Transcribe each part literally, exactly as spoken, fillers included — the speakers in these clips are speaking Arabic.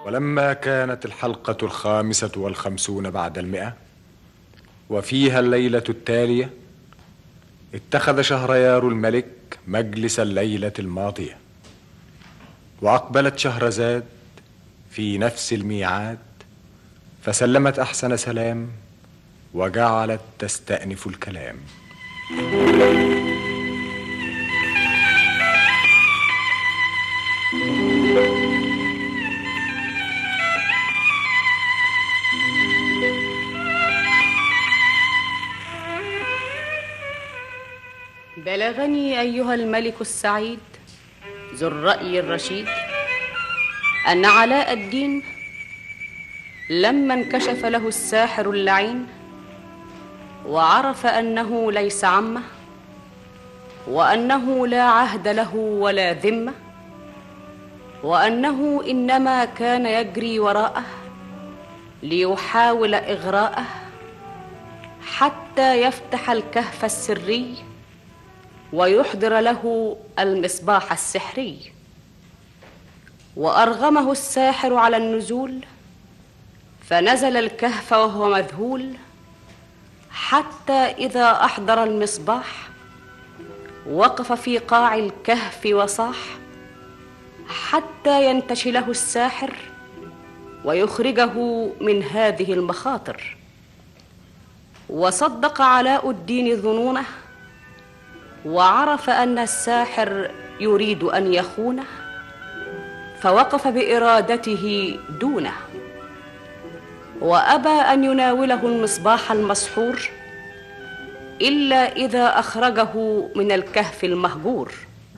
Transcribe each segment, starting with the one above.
ولما كانت الحلقة الخامسة والخمسون بعد المئة وفيها الليلة التالية، اتخذ شهريار الملك مجلس الليلة الماضية، وأقبلت شهرزاد في نفس الميعاد، فسلمت أحسن سلام وجعلت تستأنف الكلام. بلغني أيها الملك السعيد ذو الرأي الرشيد أن علاء الدين لما انكشف له الساحر اللعين وعرف أنه ليس عمه، وأنه لا عهد له ولا ذمة، وأنه إنما كان يجري وراءه ليحاول إغراءه حتى يفتح الكهف السري ويحضر له المصباح السحري، وأرغمه الساحر على النزول، فنزل الكهف وهو مذهول، حتى إذا أحضر المصباح وقف في قاع الكهف وصاح حتى ينتشله الساحر ويخرجه من هذه المخاطر. وصدق علاء الدين ظنونه، وعرف أن الساحر يريد أن يخونه، فوقف بإرادته دونه، وأبى أن يناوله المصباح المسحور إلا إذا أخرجه من الكهف المهجور.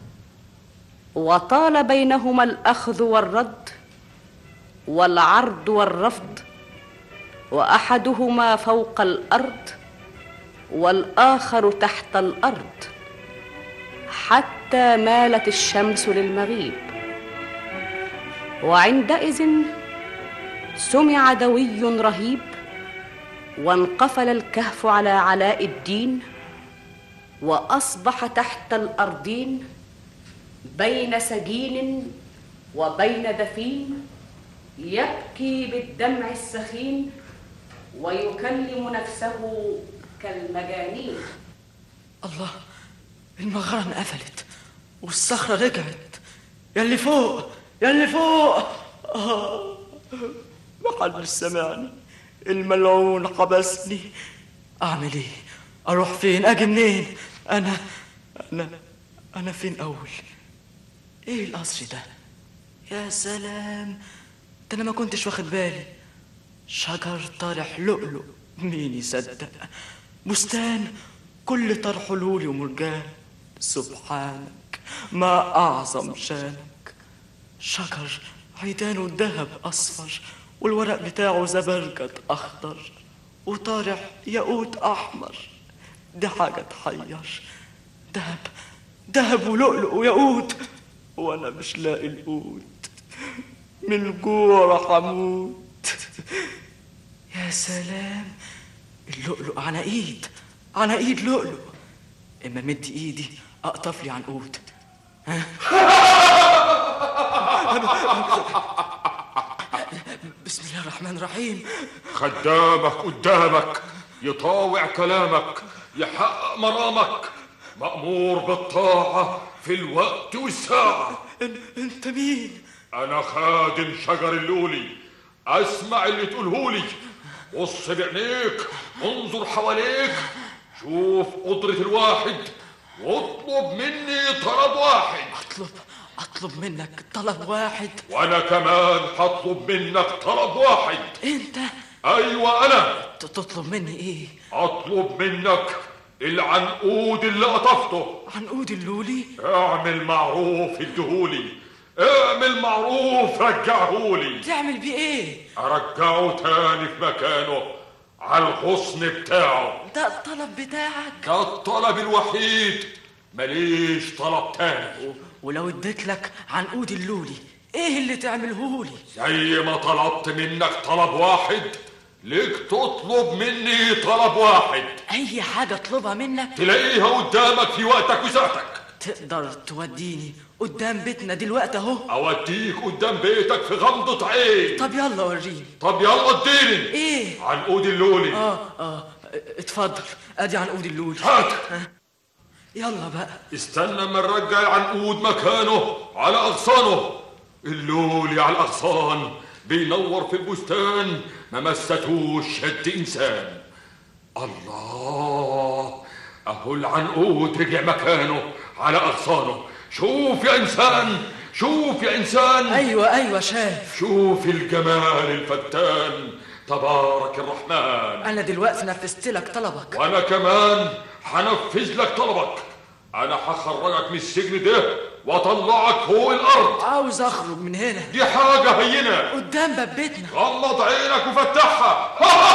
وطال بينهما الأخذ والرد والعرض والرفض، وأحدهما فوق الأرض والآخر تحت الأرض، حتى مالت الشمس للمغيب. وعندئذ سمع دوي رهيب، وانقفل الكهف على علاء الدين، وأصبح تحت الأرضين بين سجين وبين دفين، يبكي بالدمع السخين ويكلم نفسه كالمجانين. الله، المغارة قفلت والصخرة رجعت. ياللي فوق ياللي فوق آه. محدش سمعني، الملعون حبسني. اعمل ايه؟ اروح فين؟ اجي منين؟ انا انا انا فين اول؟ ايه القصر ده؟ يا سلام، ده انا ما كنتش واخد بالي. شجر طارح لؤلؤ، مين يصدق؟ بستان كل طرح لولي ومرجان، سبحانك ما اعظم شانك. شجر عيدانه الذهب اصفر، والورق بتاعه زبرجد اخضر، وطارح ياقوت احمر. دي حاجه تحير، دهب دهب ولؤلؤ وياقوت، وانا مش لاقي القوت، من الجوع راح اموت. يا سلام، اللؤلؤ على ايد على ايد لؤلؤ. اما مد ايدي اقطف لي عنقود. بسم الله الرحمن الرحيم. خدامك قدامك يطاوع كلامك، يحقق مرامك، مأمور بالطاعة في الوقت والساعة. انت مين؟ انا خادم شجر اللولي، اسمع اللي تقولهولي. بص بعينيك، انظر حواليك، شوف قدرة الواحد، واطلب مني طلب واحد. اطلب اطلب منك طلب واحد؟ وانا كمان هطلب منك طلب واحد. انت؟ ايوه انا. تطلب مني ايه؟ اطلب منك العنقود اللي قطفته. عنقود اللولي؟ اعمل معروف اديهولي، اعمل معروف رجعهولي. تعمل بيه ايه؟ ارجعه تاني في مكانه على الغصن بتاعه. ده الطلب بتاعك؟ ده الطلب الوحيد، ماليش طلب تاني. ولو اديت لك عنقود اللولي ايه اللي تعملهولي؟ زي ما طلبت منك طلب واحد، ليك تطلب مني طلب واحد. اي حاجة اطلبها منك تلاقيها قدامك في وقتك وساعتك. تقدر توديني قدام بيتنا دلوقتي اهو. اوديك قدام بيتك في غمضة عين. طب يلا وريني. طب يلا اديني. ايه؟ عنقود اللولي. اه اه اتفضل، ادي عنقود اللولي. هات. يلا بقى. استنى اما نرجع العنقود مكانه على اغصانه. اللولي على الاغصان بينور في البستان، ما مستوش يد انسان. الله، اهو العنقود رجع مكانه على اغصانه. شوف يا انسان، شوف يا انسان. ايوه ايوه شايف. شوف الجمال الفتان، تبارك الرحمن. انا دلوقتي نفذت لك طلبك. وانا كمان هنفذ لك طلبك. انا هخرجك من السجن ده واطلعك فوق الارض. عاوز اخرج من هنا. دي حاجة هينة قدام باب بيتنا. غمض عينك وفتحها.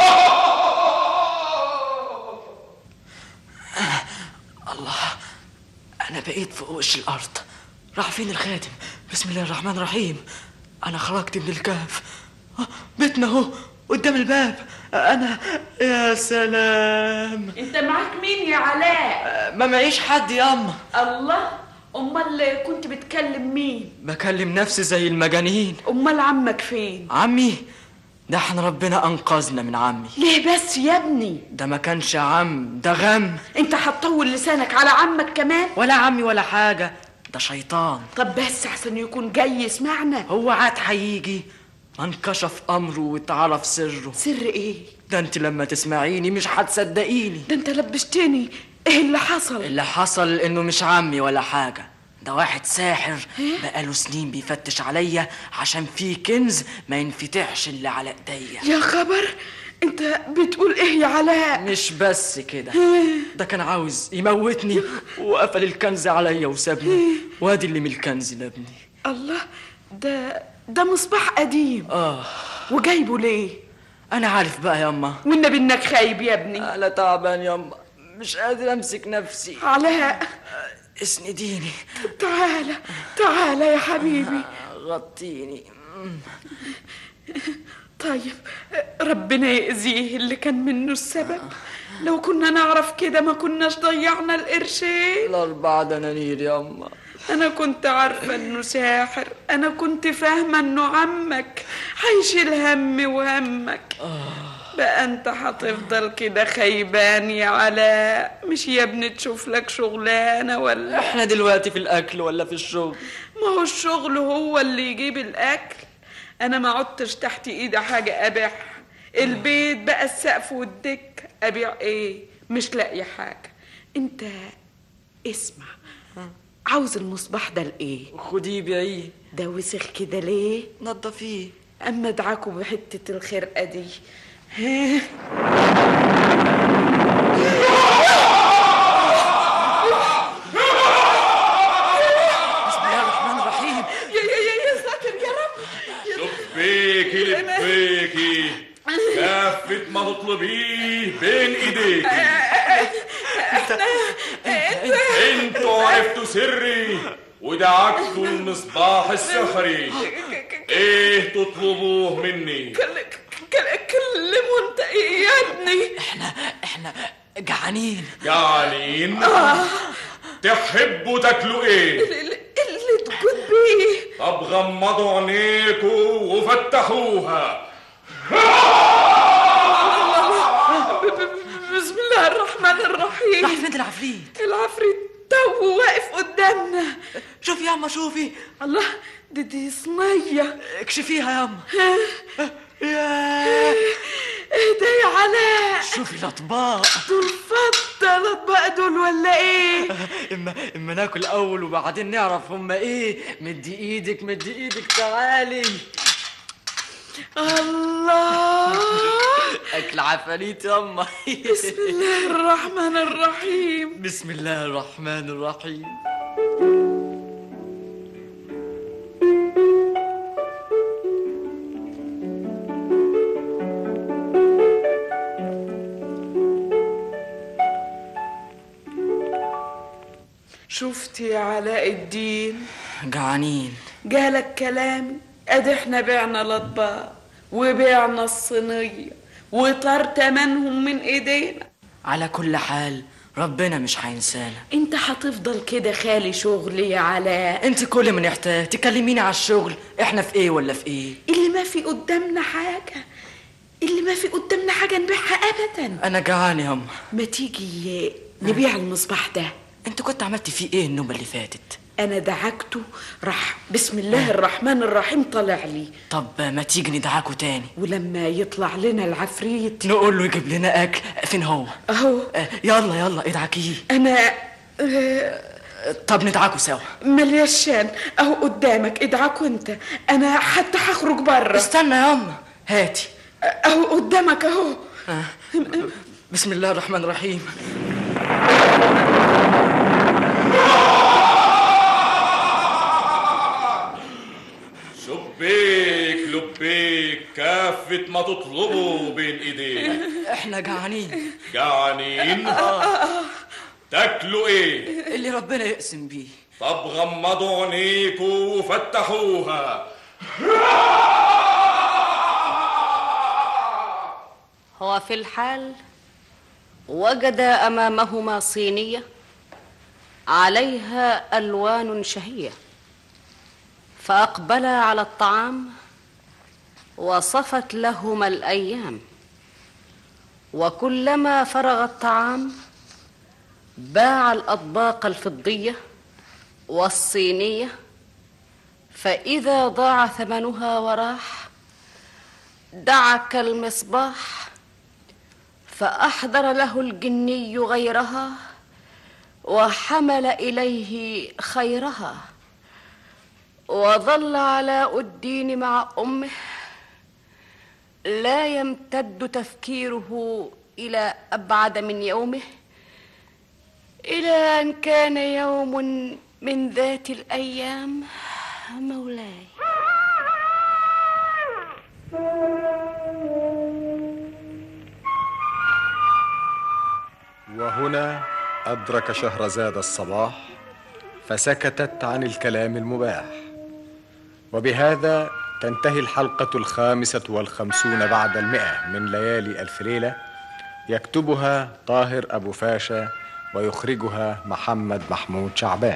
الله، انا بقيت فوق وش الارض. راح فين الخاتم؟ بسم الله الرحمن الرحيم. انا خرجت من الكهف. بيتنا اهو قدام الباب. انا يا سلام. انت معاك مين يا علاء؟ ما معيش حد ياما. الله، امال كنت بتكلم مين؟ بكلم نفسي زي المجانين. امال عمك فين؟ عمي ده احنا ربنا انقذنا من عمي. ليه بس يا ابني؟ ده ما كانش عم، ده غم. انت هتطول لسانك على عمك كمان؟ ولا عمي ولا حاجة، ده شيطان. طب بس احسن يكون جاي يسمعنا. هو عاد هيجي، انكشف امره واتعرف سره. سر ايه؟ ده انت لما تسمعيني مش هتصدقيني. ده انت لبشتني. ايه اللي حصل؟ اللي حصل انه مش عمي ولا حاجة، ده واحد ساحر بقاله سنين بيفتش عليا عشان في كنز ما ينفتحش اللي على ايديا. يا خبر، انت بتقول ايه يا علاء؟ مش بس كده، ده كان عاوز يموتني وقفل الكنز عليا وسابني، وادي اللي من الكنز لابني. الله، ده ده مصباح قديم. اه، وجايبه ليه؟ انا عارف بقى ياما. والنبي انك خايب يا ابني. انا تعبان ياما، مش قادر امسك نفسي. علاء، اسنديني. تعالى تعالى يا حبيبي. غطيني. طيب، ربنا يأذيه اللي كان منه السبب. لو كنا نعرف كده ما كناش ضيعنا القرشين. الأربعة دنانير ياما. أنا كنت عارفة إنه ساحر، أنا كنت فاهمة إنه عمك هيشيل هم وهمك. بقى أنت هتفضل كده خيبان يا علاء؟ مش يا ابني تشوف لك شغلانة ولا؟ احنا دلوقتي في الأكل ولا في الشغل؟ ما هو الشغل هو اللي يجيب الأكل. أنا ما عدتش تحت إيدي حاجة أبيعها. البيت بقى السقف والدك، أبيع إيه؟ مش لاقي حاجة. أنت اسمع، عاوز المصباح ده لإيه؟ خديه بيعيه. ده وسخ كده ليه؟ نضفيه. أما ادعكوا بحتة الخرقة دي. ها؟ بسم الله الرحمن الرحيم. يا يا يا يا ساتر يا رب. لبيكي لبيكي، كافة ما تطلبيه بين ايديكي. انتوا عرفتوا سري ودعكتوا المصباح السحري. ايه تطلبوه مني؟ كلموا انت ايه يا ابني؟ احنا احنا جعانين. جعانين؟ تحبوا تاكلوا ايه؟ اللي تكون بيه. طب غمضوا عينيكوا وفتحوها. بسم الله الرحمن الرحيم. راح فين العفريت؟ العفريت تو واقف قدامنا. شوفي ياما شوفي. الله، دي دي صينية. اكشفيها ياما. يا ايه ده يا علاء؟ شوفي الاطباق دول فضة الاطباق دول ولا ايه؟ اما اما ناكل اول وبعدين نعرف هما ايه. مدي ايدك مدي ايدك تعالي. الله، اكل عفاريت ياما. بسم الله الرحمن الرحيم. بسم الله الرحمن الرحيم. شفت يا علاء الدين؟ جعانين. جالك كلامي؟ ادي احنا بعنا الاطباق وبعنا الصينية وطار تمنهم من ايدينا. على كل حال ربنا مش هينسانا. انت هتفضل كده خالي شغل يا علاء؟ انت كل ما نحتاج تكلميني على الشغل. احنا في ايه ولا في ايه؟ اللي ما في قدامنا حاجة، اللي ما في قدامنا حاجة نبيعها ابدا. انا جعان يا ام. ما تيجي نبيع المصباح ده؟ انت كنت عملتي فيه ايه النوبة اللي فاتت؟ انا دعكته راح بسم الله الرحمن الرحيم طلع لي. طب ما تيجي ندعكه تاني، ولما يطلع لنا العفريت نقول له يجيب لنا اكل. فين هو؟ اهو. آه يلا يلا ادعكيه. انا آه طب ندعكه سوا. ملياشان اهو قدامك، ادعكوا انت، انا حتى هخرج بره. استنى يا ام، هاتي اهو قدامك اهو. آه. بسم الله الرحمن الرحيم. شبيك لبيك كافة ما تطلبوا بين ايديك. احنا جعانين. جعانين؟ تاكلوا ايه؟ اللي ربنا يقسم بيه. طب غمضوا عينيكوا وفتحوها. هو في الحال وجد أمامهما صينية عليها ألوان شهية، فأقبلا على الطعام وصفت لهما الأيام، وكلما فرغ الطعام باع الأطباق الفضية والصينية، فإذا ضاع ثمنها وراح دعك المصباح فأحضر له الجني غيرها وحمل إليه خيرها، وظل علاء الدين مع أمه لا يمتد تفكيره إلى أبعد من يومه، إلى أن كان يوم من ذات الأيام مولاي. وهنا أدرك شهرزاد الصباح فسكتت عن الكلام المباح. وبهذا تنتهي الحلقة الخامسة والخمسون بعد المئة من ليالي ألف ليلة، يكتبها طاهر أبو فاشا ويخرجها محمد محمود شعبان.